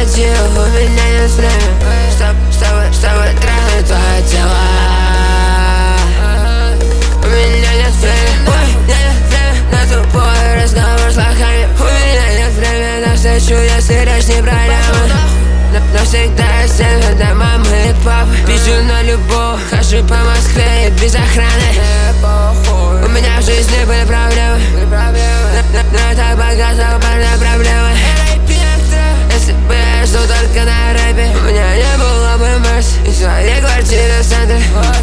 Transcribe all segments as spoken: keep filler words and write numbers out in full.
мотив, у меня нет времени, чтоб, чтобы, чтобы трахнуть твое тело. У меня нет времени, ой, у меня нет времени на тупой разговор с лохами. У меня нет времени на встречу, если речь не про небо. Но всегда есть время для мамы и папы. Пишу на любовь, хожу по Москве и без охраны. У меня в жизни были проблемы, но, но я так богат, у парня проблемы. Если бы я жил только на рэпе, у меня не было бы мерс и своей квартиры в центре.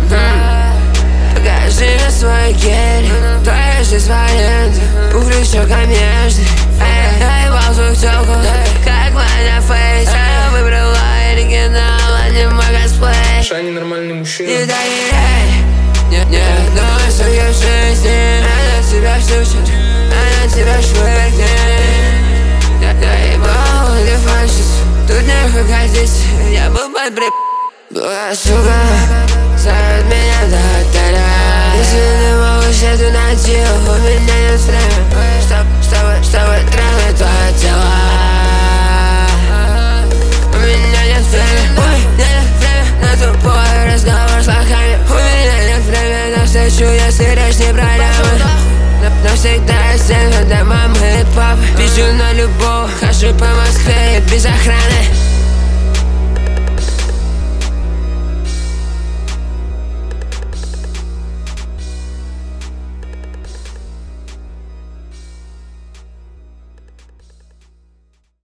Покажи мне свой гель, твоя жизнь военная, пуфлик щека между. Я ебал свою тёлку, как Ваня Фейс. Я выбрала оригинал, а не мой косплей. Шани нормальный мужчина. Не доверяй ни одной суке в жизни. Она тебя штучит, она тебя швырнет. Я, я ебал телефонщиц, тут нехуй ходить. Я был под бред. Была сука, зовет меня до отеля. Если ты малыш, я тут найти, у меня нет времени, чтоб, чтобы